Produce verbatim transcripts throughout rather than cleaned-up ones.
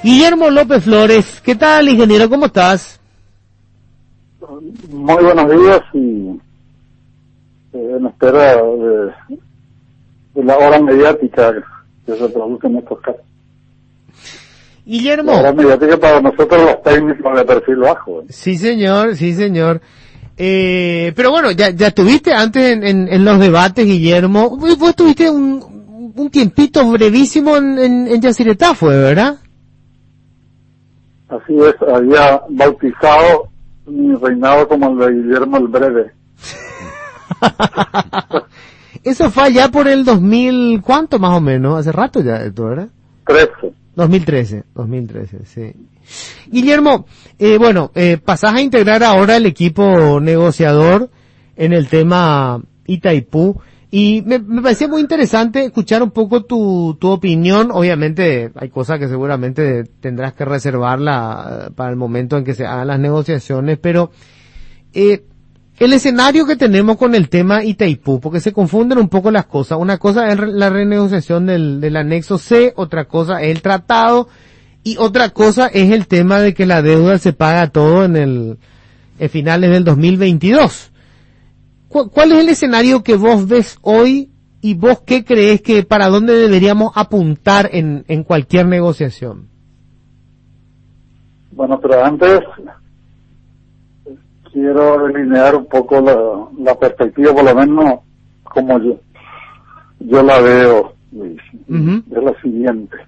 Guillermo López Flores, ¿qué tal, ingeniero? ¿Cómo estás? Muy buenos días y eh, en espera de, de la hora mediática que se produce en estos casos. Guillermo. La hora mediática para nosotros los técnicos de perfil bajo. ¿eh? Sí, señor, sí, señor. Eh, pero bueno, ya, ya estuviste antes en, en, en los debates, Guillermo. Vos, vos estuviste un, un tiempito brevísimo en, en, en Yacyretá, fue, ¿verdad? Así es, había bautizado mi reinado como el de Guillermo el Breve. Eso fue allá por el dos mil, ¿cuánto más o menos? Hace rato ya esto, ¿verdad? trece. dos mil trece, dos mil trece, sí. Guillermo, eh, bueno, eh, pasás a integrar ahora el equipo negociador en el tema Itaipú y me, me parecía muy interesante escuchar un poco tu, tu opinión. Obviamente hay cosas que seguramente tendrás que reservarla para el momento en que se hagan las negociaciones, pero eh, el escenario que tenemos con el tema Itaipú, porque se confunden un poco las cosas. Una cosa es la renegociación del, del anexo C, otra cosa es el tratado, y otra cosa es el tema de que la deuda se paga todo en el, en finales del dos mil veintidós. ¿Cu- ¿Cuál es el escenario que vos ves hoy y vos qué crees que para dónde deberíamos apuntar en, en cualquier negociación? Bueno, pero antes quiero delinear un poco la, la perspectiva, por lo menos como yo, yo la veo, Luis. Uh-huh. Es la siguiente.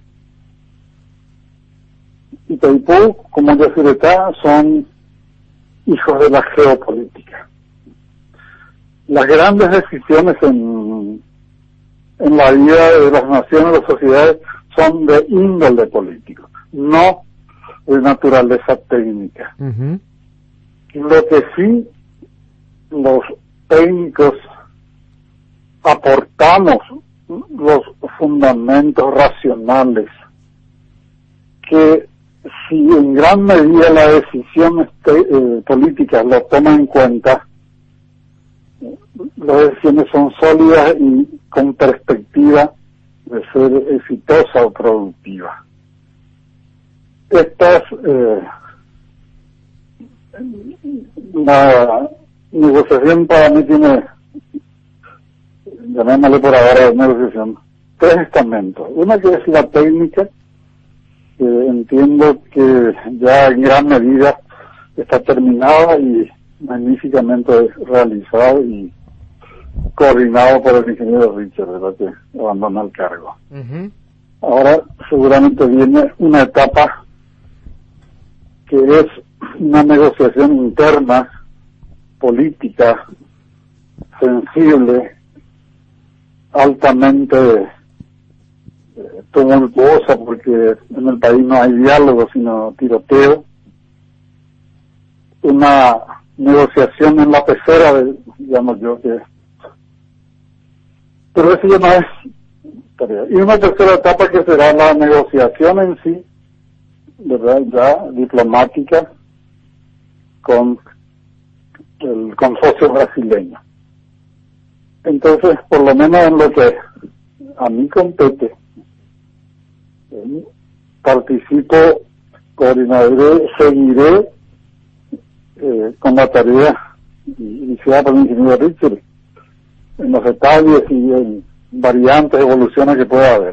Itaipú, como Yacyretá, son hijos de la geopolítica. Las grandes decisiones en, en la vida de las naciones, de las sociedades, son de índole político, no de naturaleza técnica. Uh-huh. Lo que sí los técnicos aportamos los fundamentos racionales que si en gran medida las decisiones eh, políticas lo toman en cuenta, las decisiones son sólidas y con perspectiva de ser exitosa o productiva. Estas eh, la negociación para mí tiene, llamémosle por ahora negociación, tres estamentos. Una que es la técnica, que entiendo que ya en gran medida está terminada y magníficamente realizado y coordinado por el ingeniero Richard, ¿verdad?, que abandonó el cargo. Uh-huh. Ahora seguramente viene una etapa que es una negociación interna, política, sensible, altamente eh, tumultuosa, porque en el país no hay diálogo sino tiroteo, una negociación en la pecera, de, digamos yo, que pero eso ya no es tarea. Y una tercera etapa que será la negociación en sí, ¿verdad?, ya diplomática con el consorcio brasileño. Entonces, por lo menos en lo que a mí compete, eh, participo, coordinaré, seguiré eh, con la tarea iniciada por el ingeniero Richard en los detalles y en variantes, evoluciones que pueda haber.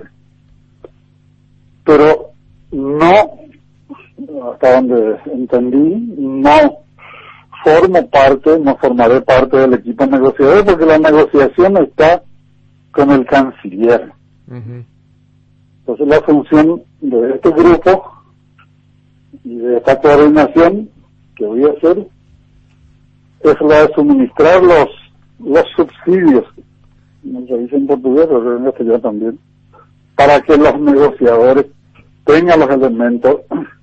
Pero no, hasta donde entendí, no formo parte, no formaré parte del equipo negociador, porque la negociación está con el canciller. Uh-huh. Entonces la función de este grupo y de esta coordinación que voy a hacer es la de suministrar los los subsidios, no se dice en portugués, pero en castellano también, para que los negociadores tengan los elementos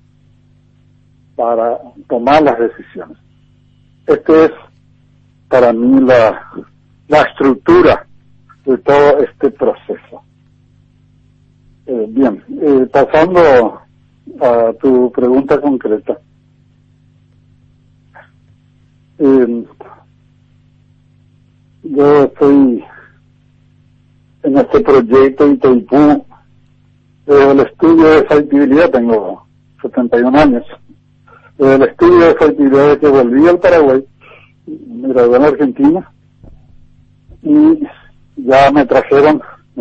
para tomar las decisiones. Este es para mí la, la estructura de todo este proceso. Eh, bien, eh, pasando a tu pregunta concreta. Eh, yo estoy en este proyecto Itaipú, desde el estudio de factibilidad tengo setenta y un años. Desde el estudio de fertilidad de que volví al Paraguay, me gradué en Argentina, y ya me trajeron.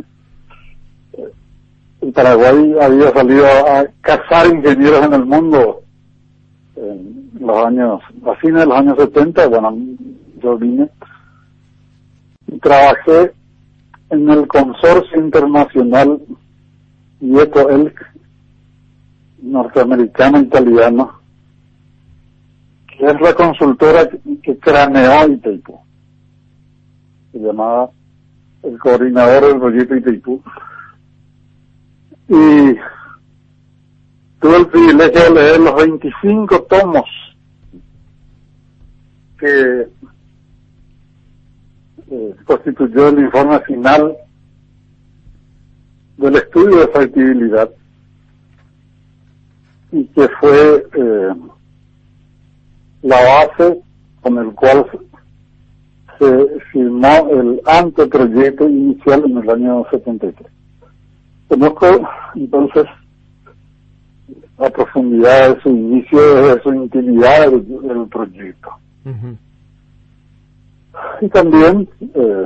El Paraguay había salido a cazar ingenieros en el mundo en los años, a fines de los años setenta. Bueno, yo vine y trabajé en el consorcio internacional IECO-ELC, norteamericano-italiano, que es la consultora que craneó Itaipú. Se llamaba el coordinador del proyecto Itaipú. Y tuve el privilegio de leer los veinticinco tomos que eh, constituyó el informe final del estudio de factibilidad, y que fue eh, la base con el cual se firmó el anteproyecto inicial en el año setenta y tres. Conozco entonces a profundidad de su inicio, de su intimidad del, del proyecto. Uh-huh. Y también eh,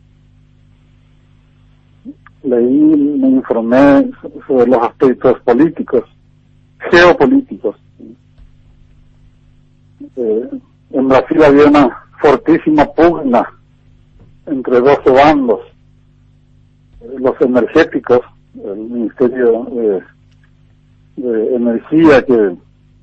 leí, me informé sobre los aspectos políticos, geopolíticos. Eh, en Brasil había una fortísima pugna entre dos bandos, los energéticos, el Ministerio de, de Energía, que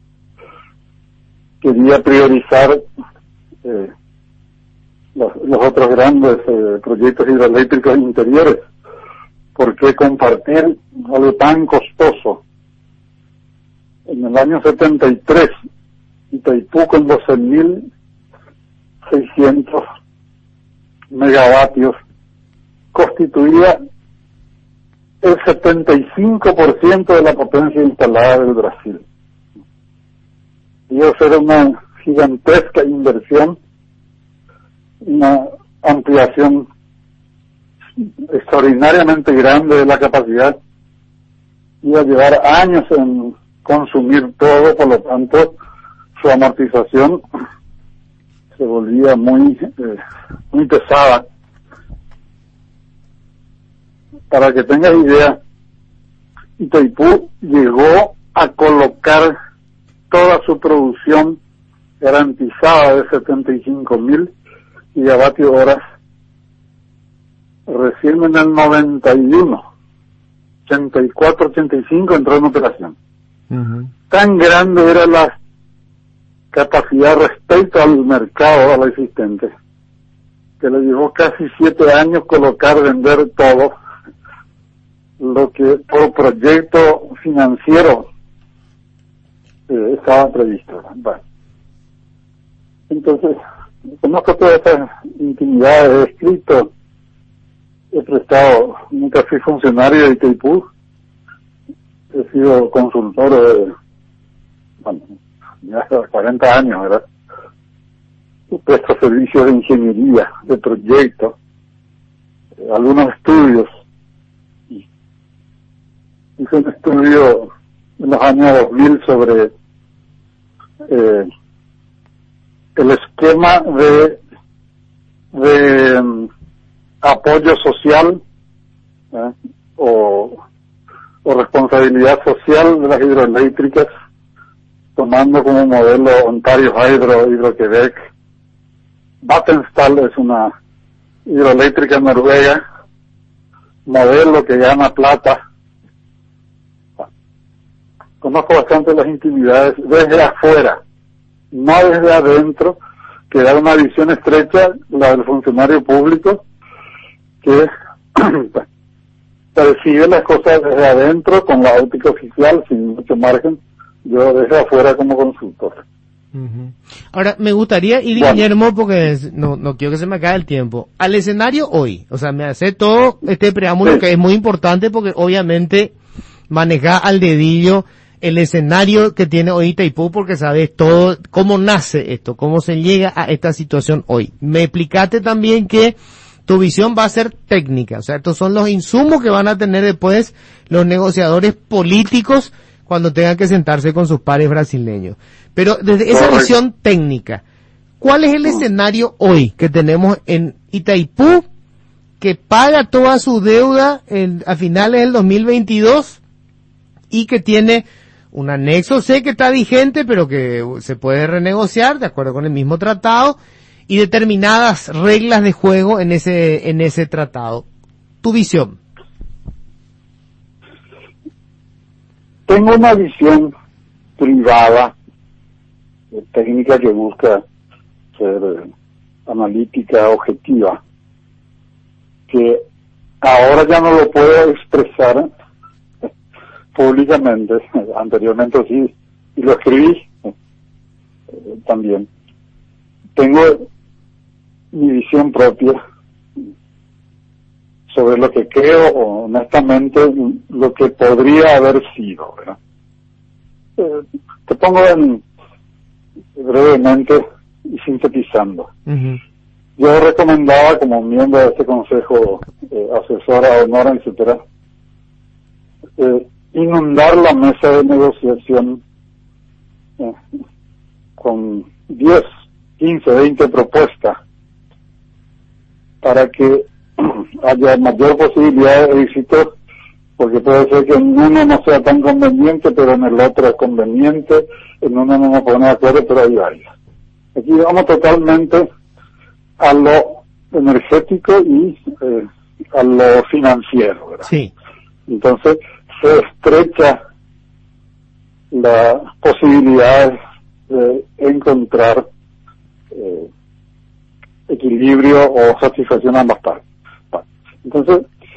quería priorizar eh, los, los otros grandes eh, proyectos hidroeléctricos interiores. ¿Por qué compartir algo tan costoso? En el año setenta y tres, Itaipú, con doce mil seiscientos megavatios, constituía el setenta y cinco por ciento de la potencia instalada del Brasil. Iba a ser una gigantesca inversión, una ampliación extraordinariamente grande de la capacidad. Iba a llevar años en consumir todo, por lo tanto su amortización se volvía muy eh, muy pesada. Para que tengas idea, Itaipú llegó a colocar toda su producción garantizada de setenta y cinco mil gigavatios horas recién en el noventa y uno, ochenta y cuatro, ochenta y cinco entró en operación. Uh-huh. Tan grande era la capacidad respecto al mercado, a lo existente, que le llevó casi siete años colocar, vender todo lo que por proyecto financiero eh, estaba previsto. Bueno, entonces, conozco todas estas intimidades, he escrito, he prestado, nunca fui funcionario de Itaipú, he sido consultor de, bueno, ya hace cuarenta años, ¿verdad? Presto servicios de ingeniería, de proyectos, eh, algunos estudios. Hice un estudio en los años dos mil sobre eh, el esquema de, de um, apoyo social ¿eh? o, o responsabilidad social de las hidroeléctricas, tomando como modelo Ontario Hydro, Hidro-Quebec. Vattenfall es una hidroeléctrica noruega, modelo que gana plata. Conozco bastante las intimidades desde afuera, no desde adentro, que da una visión estrecha, la del funcionario público, que percibe las cosas desde adentro con la óptica oficial, sin mucho margen, yo desde afuera como consultor. Uh-huh. Ahora, me gustaría ir, bueno, Guillermo, porque no, no quiero que se me acabe el tiempo, al escenario hoy. O sea, me hace todo este preámbulo, sí, que es muy importante porque obviamente maneja al dedillo el escenario que tiene hoy Itaipú, porque sabes todo, cómo nace esto, cómo se llega a esta situación hoy. Me explicaste también que tu visión va a ser técnica, o sea, estos son los insumos que van a tener después los negociadores políticos cuando tengan que sentarse con sus pares brasileños. Pero desde esa Correcto. visión técnica, ¿cuál es el escenario hoy que tenemos en Itaipú, que paga toda su deuda en, a finales del dos mil veintidós y que tiene un anexo C que está vigente, pero que se puede renegociar de acuerdo con el mismo tratado y determinadas reglas de juego en ese en ese tratado? Tu visión. Tengo una visión privada, eh, técnica que busca ser eh, analítica, objetiva, que ahora ya no lo puedo expresar eh, públicamente, anteriormente sí, y lo escribí eh, también. Tengo mi visión propia sobre lo que creo, honestamente, lo que podría haber sido, ¿verdad? Eh, te pongo en, brevemente y sintetizando. Uh-huh. Yo recomendaba, como miembro de este consejo eh, asesora, honora, etcétera, eh, inundar la mesa de negociación eh, con diez, quince, veinte propuestas para que haya mayor posibilidad de éxito, porque puede ser que en uno no sea tan conveniente, pero en el otro es conveniente, en uno no nos ponemos de acuerdo, pero hay varias. Aquí vamos totalmente a lo energético y eh, a lo financiero, ¿verdad? Sí. Entonces se estrecha la posibilidad de encontrar eh, equilibrio o satisfacción a ambas partes. Entonces,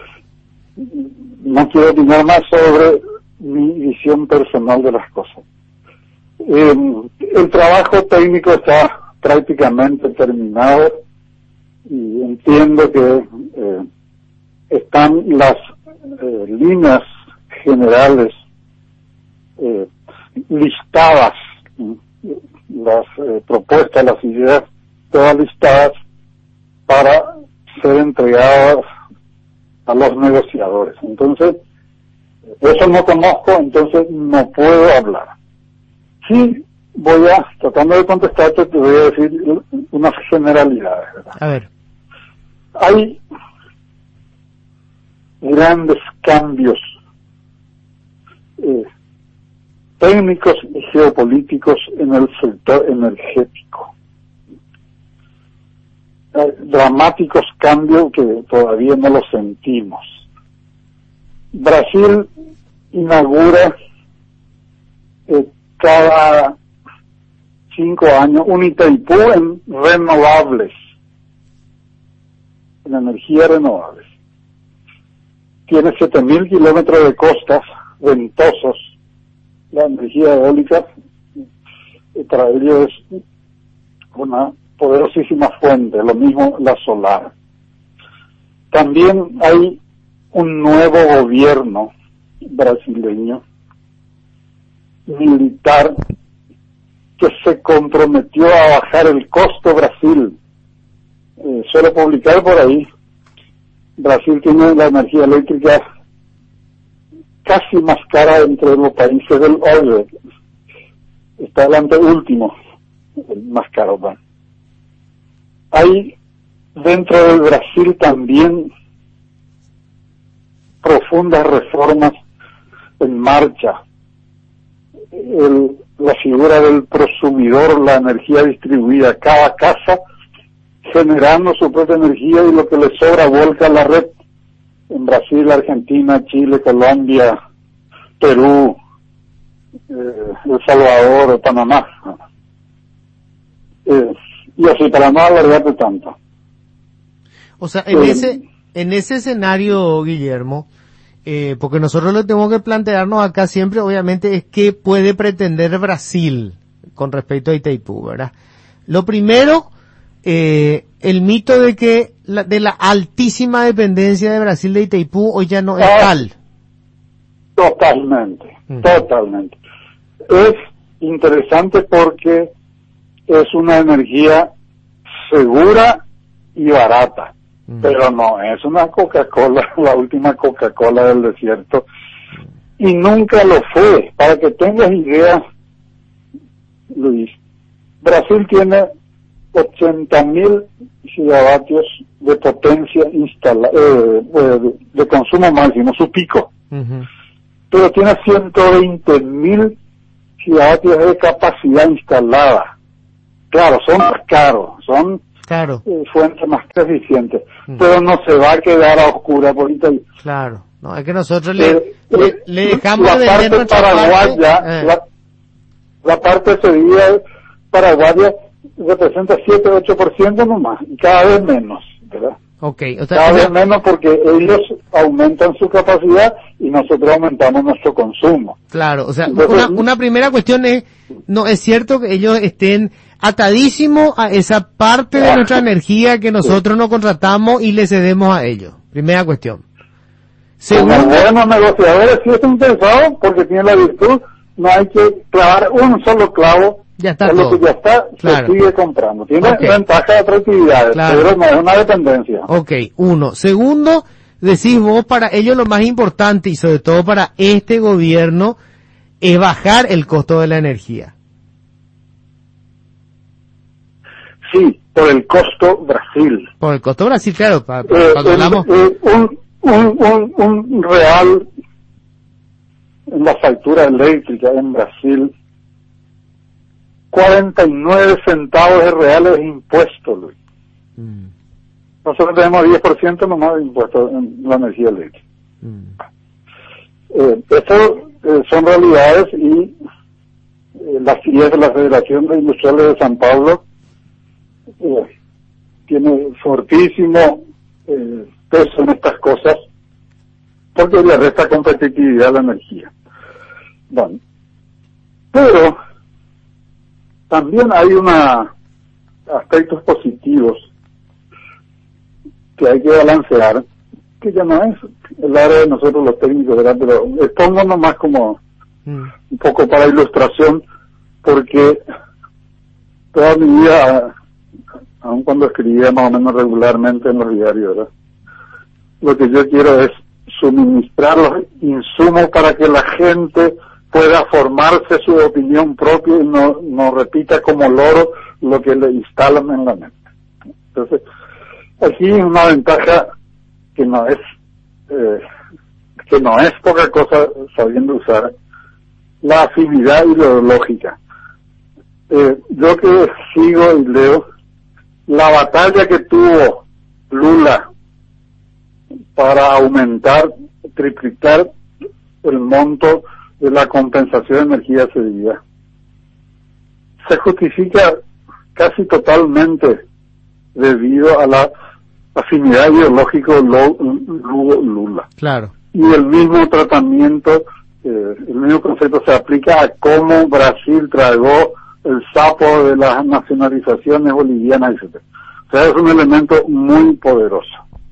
no quiero opinar más sobre mi visión personal de las cosas. Eh, el trabajo técnico está prácticamente terminado y entiendo que eh, están las eh, líneas generales eh, listadas, las eh, propuestas, las ideas, todas listadas para ser entregadas a los negociadores. Entonces, eso no conozco, entonces no puedo hablar. Sí, voy a, tratando de contestarte, te voy a decir unas generalidades, ¿verdad? A ver. Hay grandes cambios eh, técnicos y geopolíticos en el sector energético. Hay dramáticos cambios que todavía no los sentimos. Brasil inaugura eh, cada cinco años un Itaipú en renovables, en energías renovables. Tiene siete mil kilómetros de costas ventosos. La energía eólica eh, para ellos es una poderosísima fuente, lo mismo la solar. También hay un nuevo gobierno brasileño militar que se comprometió a bajar el costo Brasil. Eh, suele publicar por ahí, Brasil tiene la energía eléctrica casi más cara entre los países del O E C D. Está el anteúltimo, el más caro. ¿no? Hay dentro del Brasil también profundas reformas en marcha. El, la figura del prosumidor, la energía distribuida, cada casa generando su propia energía y lo que le sobra vuelca a la red. En Brasil, Argentina, Chile, Colombia, Perú, eh, El Salvador, Panamá. Eh, y así, para no alargarte tanto. O sea, en eh, ese en ese escenario, Guillermo, eh, porque nosotros lo tenemos que plantearnos acá siempre, obviamente, es qué puede pretender Brasil con respecto a Itaipú, ¿verdad? Lo primero, eh, el mito de que la, de la altísima dependencia de Brasil de Itaipú hoy ya no es ah, tal. Totalmente, Uh-huh. totalmente. Es interesante porque es una energía segura y barata. Pero no, es una Coca-Cola, la última Coca-Cola del desierto, y nunca lo fue. Para que tengas idea, Luis, Brasil tiene ochenta mil gigavatios de potencia instalada, eh, de, de consumo máximo, su pico. Uh-huh. Pero tiene ciento veinte mil gigavatios de capacidad instalada. Claro, son más caros, son claro. eh, fuentes más eficientes, uh-huh. pero no se va a quedar a oscura por ahí. Claro, no, es que nosotros le, eh, le, eh, le dejamos la de parte paraguaya, parte, eh. la, la parte sevilla paraguaya representa siete a ocho por ciento nomás, y cada vez menos, ¿verdad? Okay, o sea, cada o sea, vez menos porque ellos aumentan su capacidad y nosotros aumentamos nuestro consumo. Claro, o sea, Entonces, una, una primera cuestión es, no es cierto que ellos estén atadísimos a esa parte de nuestra energía que nosotros no contratamos y le cedemos a ellos. Primera cuestión. Segundo, como buenos negociadores sí están interesados porque tienen la virtud, no hay que clavar un solo clavo. Ya está es todo. Lo que ya está, claro. Se sigue comprando. Tiene Okay. ventaja de atractividad, claro. pero no es una dependencia. Ok, uno. Segundo, decís vos, para ellos lo más importante y sobre todo para este gobierno es bajar el costo de la energía. Sí, por el costo Brasil. Por el costo Brasil, claro. Para, para eh, cuando el, hablamos... eh, un, un, un, un real en la factura eléctrica en Brasil, cuarenta y nueve centavos de reales de impuestos, Luis. Mm. Nosotros tenemos diez por ciento nomás de impuestos en la energía eléctrica. Mm. Eh, Estas eh, son realidades y eh, la C I E, la Federación de Industriales de San Paulo, eh, tiene fortísimo eh, peso en estas cosas porque le resta competitividad a la energía. Bueno, pero también hay una aspectos positivos que hay que balancear, que ya no es el área de nosotros los técnicos, ¿verdad? Pero expongo nomás como mm. un poco para ilustración, porque toda mi vida, aun cuando escribía más o menos regularmente en los diarios, ¿verdad? Lo que yo quiero es suministrar los insumos para que la gente pueda formarse su opinión propia y no, no repita como loro lo que le instalan en la mente. Entonces, aquí una ventaja que no es eh, que no es poca cosa sabiendo usar la afinidad ideológica. Eh, yo que sigo y leo la batalla que tuvo Lula para aumentar, triplicar el monto de la compensación de energía cedida, se justifica casi totalmente debido a la afinidad ideológica Lula. Claro. Y el mismo tratamiento, eh, el mismo concepto se aplica a cómo Brasil tragó el sapo de las nacionalizaciones bolivianas, etcétera. O sea, es un elemento muy poderoso.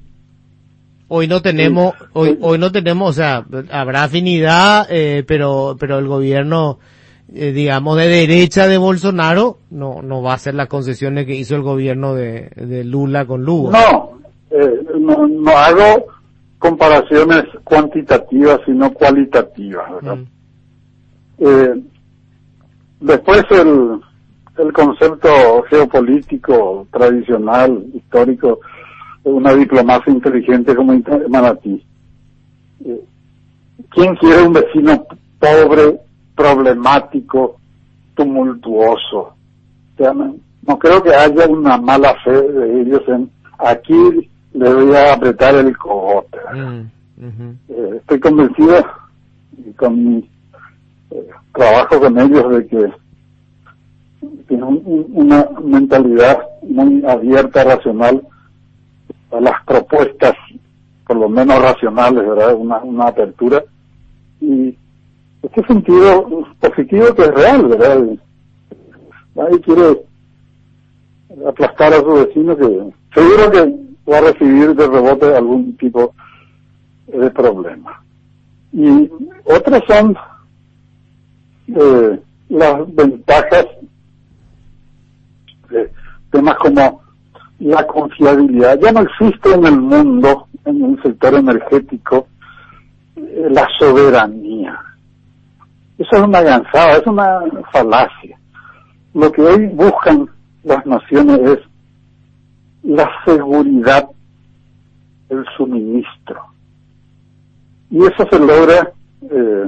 Hoy no tenemos, sí. hoy, hoy no tenemos, o sea, habrá afinidad, eh, pero, pero el gobierno, eh, digamos, de derecha de Bolsonaro no, no va a hacer las concesiones que hizo el gobierno de, de Lula con Lugo. No, eh, no, no hago comparaciones cuantitativas, sino cualitativas, ¿verdad? Mm. Eh, después el, el concepto geopolítico tradicional, histórico, una diplomacia inteligente como Manatí. Eh, ¿Quién quiere un vecino pobre, problemático, tumultuoso? O sea, no, no creo que haya una mala fe de ellos en aquí le voy a apretar el cogote. Mm, uh-huh. eh, estoy convencido y con mi eh, trabajo con ellos de que tienen un, una mentalidad muy abierta, racional, a las propuestas, por lo menos racionales, ¿verdad? Una, una apertura. Y este sentido positivo que es real, ¿verdad? Nadie quiere aplastar a su vecino que seguro que va a recibir de rebote algún tipo de problema. Y otras son eh, las ventajas de temas como la confiabilidad. Ya no existe en el mundo, en el sector energético, eh, la soberanía. Eso es una gansada, es una falacia. Lo que hoy buscan las naciones es la seguridad del suministro. Y eso se logra eh,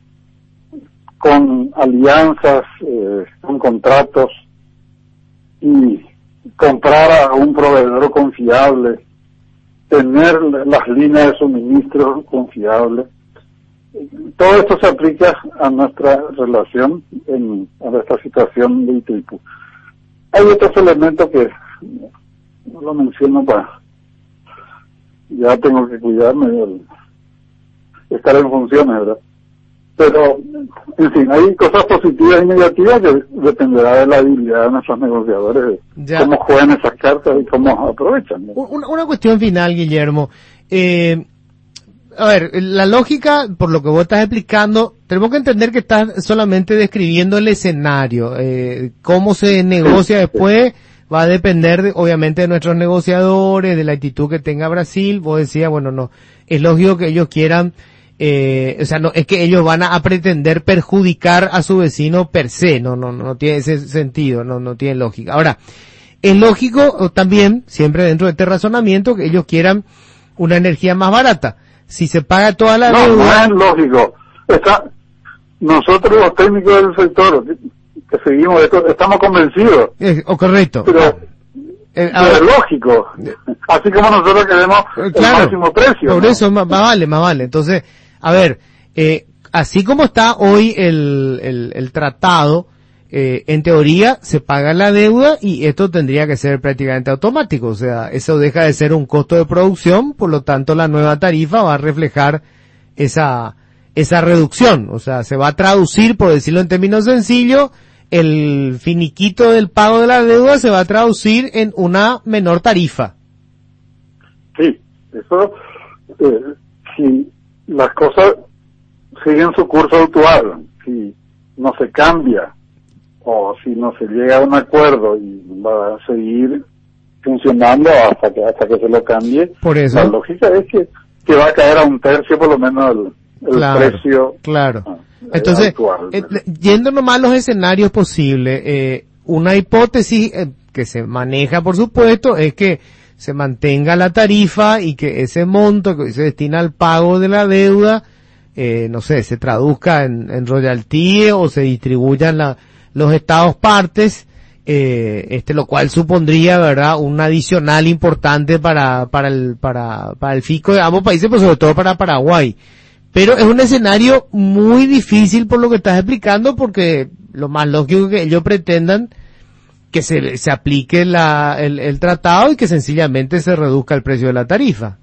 con alianzas, eh, con contratos, y comprar a un proveedor confiable, tener las líneas de suministro confiables. Todo esto se aplica a nuestra relación, en, a nuestra situación de Itaipú. Hay otros elementos que no lo menciono para... Ya tengo que cuidarme de estar en funciones, ¿verdad? Pero, en fin, hay cosas positivas y negativas que dependerá de la habilidad de nuestros negociadores, de cómo juegan esas cartas y cómo aprovechan, ¿no? Una, una cuestión final, Guillermo. Eh, a ver, la lógica, por lo que vos estás explicando, tenemos que entender que estás solamente describiendo el escenario. Eh, cómo se negocia después va a depender, de, obviamente, de nuestros negociadores, de la actitud que tenga Brasil. Vos decías, bueno, no, es lógico que ellos quieran, eh, o sea, no, es que ellos van a, a pretender perjudicar a su vecino per se, no, no, no tiene ese sentido, no, no tiene lógica. Ahora, es lógico también, siempre dentro de este razonamiento, que ellos quieran una energía más barata. Si se paga toda la no, deuda... No, no es lógico. Está, nosotros los técnicos del sector que seguimos esto, estamos convencidos. Es, o correcto. Pero, ah, eh, pero es lógico. Así como nosotros queremos eh, el claro, máximo precio. Por ¿no? eso más, más vale, más vale. Entonces, a ver, eh, así como está hoy el, el, el tratado, eh, en teoría se paga la deuda y esto tendría que ser prácticamente automático. O sea, eso deja de ser un costo de producción, por lo tanto la nueva tarifa va a reflejar esa, esa reducción. O sea, se va a traducir, por decirlo en términos sencillos, el finiquito del pago de la deuda se va a traducir en una menor tarifa. Sí, eso, eh, si las cosas siguen su curso actual, si no se cambia, o si no se llega a un acuerdo y va a seguir funcionando hasta que hasta que se lo cambie, por eso, la lógica es que, que va a caer a un tercio por lo menos el, el claro, precio. Claro. Ah, Entonces, actual, eh, yendo nomás a los escenarios posibles, eh, una hipótesis eh, que se maneja, por supuesto, es que se mantenga la tarifa y que ese monto que se destina al pago de la deuda, eh, no sé, se traduzca en, en royalty o se distribuyan la los estados partes, eh, este, lo cual supondría, verdad, un adicional importante para, para el, para, para el fisco de ambos países, pero sobre todo para Paraguay. Pero es un escenario muy difícil por lo que estás explicando, porque lo más lógico es que ellos pretendan que se, se aplique la, el, el tratado y que sencillamente se reduzca el precio de la tarifa.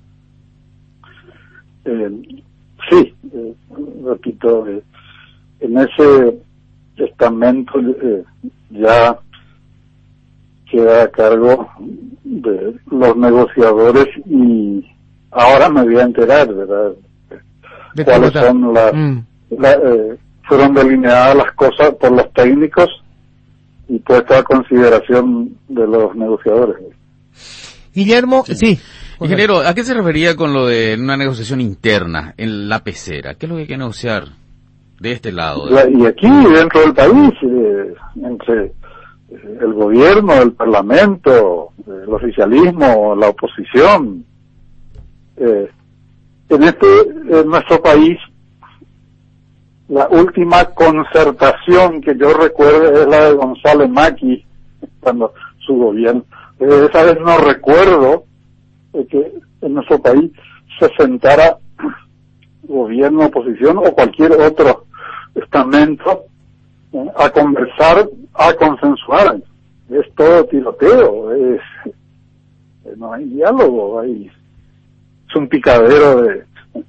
Eh, sí, eh, repito, eh, en ese estamento eh, ya queda a cargo de los negociadores y ahora me voy a enterar, ¿verdad? De cuáles son las, mm. la, eh, fueron delineadas las cosas por los técnicos y puesta a consideración de los negociadores. Guillermo, sí. sí. Ingeniero, ¿a qué se refería con lo de una negociación interna en la pecera? ¿Qué es lo que hay que negociar de este lado? De... La, y aquí, dentro del país, eh, entre eh, el gobierno, el parlamento, eh, el oficialismo, la oposición, eh, en este, en nuestro país, la última concertación que yo recuerdo es la de González Maqui, cuando su gobierno, eh, esa vez no recuerdo eh, que en nuestro país se sentara gobierno, oposición o cualquier otro estamento eh, a conversar, a consensuar. Es todo tiroteo, es, eh, no hay diálogo, hay, es un picadero de,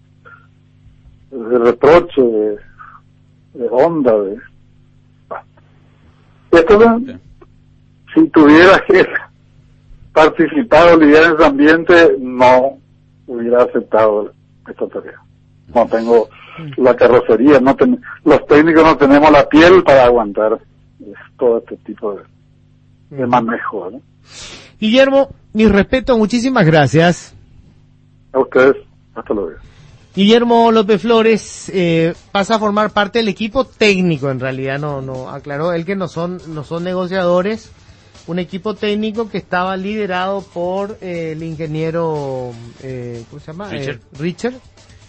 de reproche, de, de onda, de, esto de, si tuviera que participar o lidiar en ese ambiente, no hubiera aceptado esta tarea. No tengo la carrocería, no ten, los técnicos no tenemos la piel para aguantar todo este tipo de, de manejo, ¿no? Guillermo, mi respeto, muchísimas gracias. A ustedes, hasta luego. Guillermo López Flores eh, pasa a formar parte del equipo técnico, en realidad no no aclaró él que no son no son negociadores, un equipo técnico que estaba liderado por eh, el ingeniero eh, ¿cómo se llama? Richard. Eh, Richard,